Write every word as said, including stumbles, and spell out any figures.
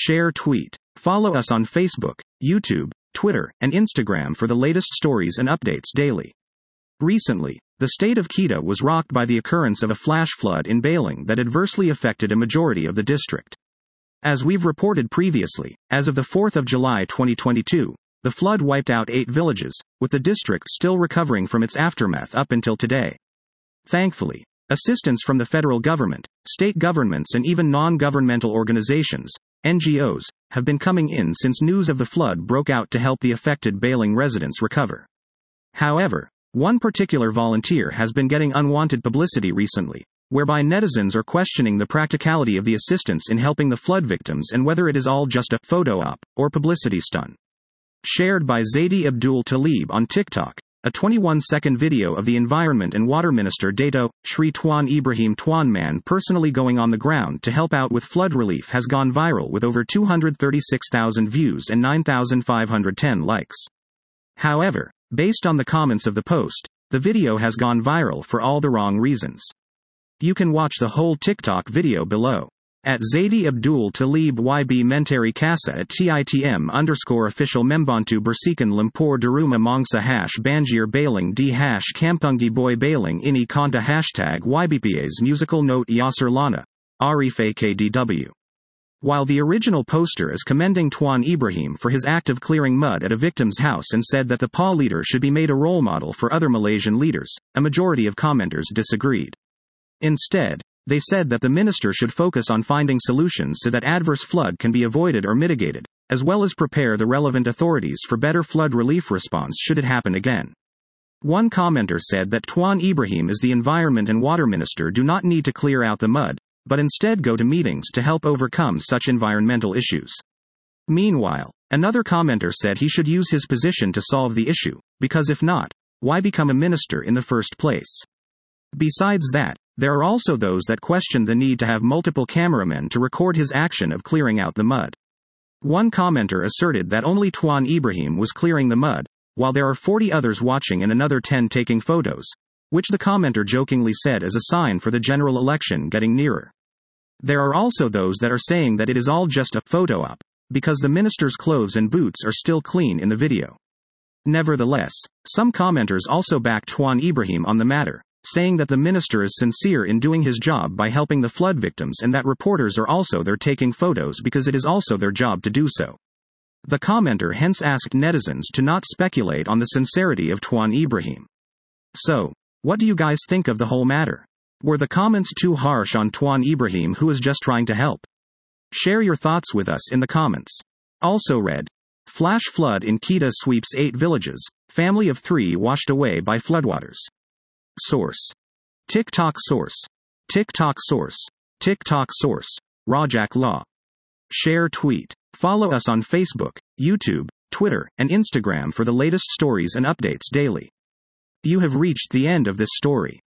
Share tweet. Follow us on Facebook, YouTube, Twitter, and Instagram for the latest stories and updates daily. Recently, the state of Kedah was rocked by the occurrence of a flash flood in Baling that adversely affected a majority of the district. As we've reported previously, as of the fourth of July twenty twenty-two, the flood wiped out eight villages, with the district still recovering from its aftermath up until today. Thankfully, assistance from the federal government, state governments and even non-governmental organizations, N G Os, have been coming in since news of the flood broke out to help the affected Baling residents recover. However, one particular volunteer has been getting unwanted publicity recently, whereby netizens are questioning the practicality of the assistance in helping the flood victims and whether it is all just a photo op or publicity stunt. Shared by Zaidi Abdul Talib on TikTok, a twenty-one second video of the Environment and Water Minister Dato. Shri Tuan Ibrahim Tuan Man personally going on the ground to help out with flood relief has gone viral with over two hundred thirty-six thousand views and nine thousand five hundred ten likes. However, based on the comments of the post, the video has gone viral for all the wrong reasons. You can watch the whole TikTok video below. At Zaidi Abdul Talib Y B Mentari Kasa at TITM underscore official Membantu Bersikan Lampur Daruma Mangsa hash Banjir Baling D hash Kampungi Boy Baling Ini Konta hashtag Y B P A's musical note Yasser Lana, Arif A K D W. While the original poster is commending Tuan Ibrahim for his act of clearing mud at a victim's house and said that the P A leader should be made a role model for other Malaysian leaders, a majority of commenters disagreed. Instead, they said that the minister should focus on finding solutions so that adverse flood can be avoided or mitigated, as well as prepare the relevant authorities for better flood relief response should it happen again. One commenter said that Tuan Ibrahim as the Environment and Water Minister do not need to clear out the mud, but instead go to meetings to help overcome such environmental issues. Meanwhile, another commenter said he should use his position to solve the issue, because if not, why become a minister in the first place? Besides that, there are also those that question the need to have multiple cameramen to record his action of clearing out the mud. One commenter asserted that only Tuan Ibrahim was clearing the mud, while there are forty others watching and another ten taking photos, which the commenter jokingly said is a sign for the general election getting nearer. There are also those that are saying that it is all just a photo op, because the minister's clothes and boots are still clean in the video. Nevertheless, some commenters also back Tuan Ibrahim on the matter, saying that the minister is sincere in doing his job by helping the flood victims and that reporters are also there taking photos because it is also their job to do so. The commenter hence asked netizens to not speculate on the sincerity of Tuan Ibrahim. So, what do you guys think of the whole matter? Were the comments too harsh on Tuan Ibrahim, who is just trying to help? Share your thoughts with us in the comments. Also read, flash flood in Kedah sweeps eight villages, family of three washed away by floodwaters. Source. TikTok source. TikTok source. TikTok source. Rajak Law. Share tweet. Follow us on Facebook, YouTube, Twitter, and Instagram for the latest stories and updates daily. You have reached the end of this story.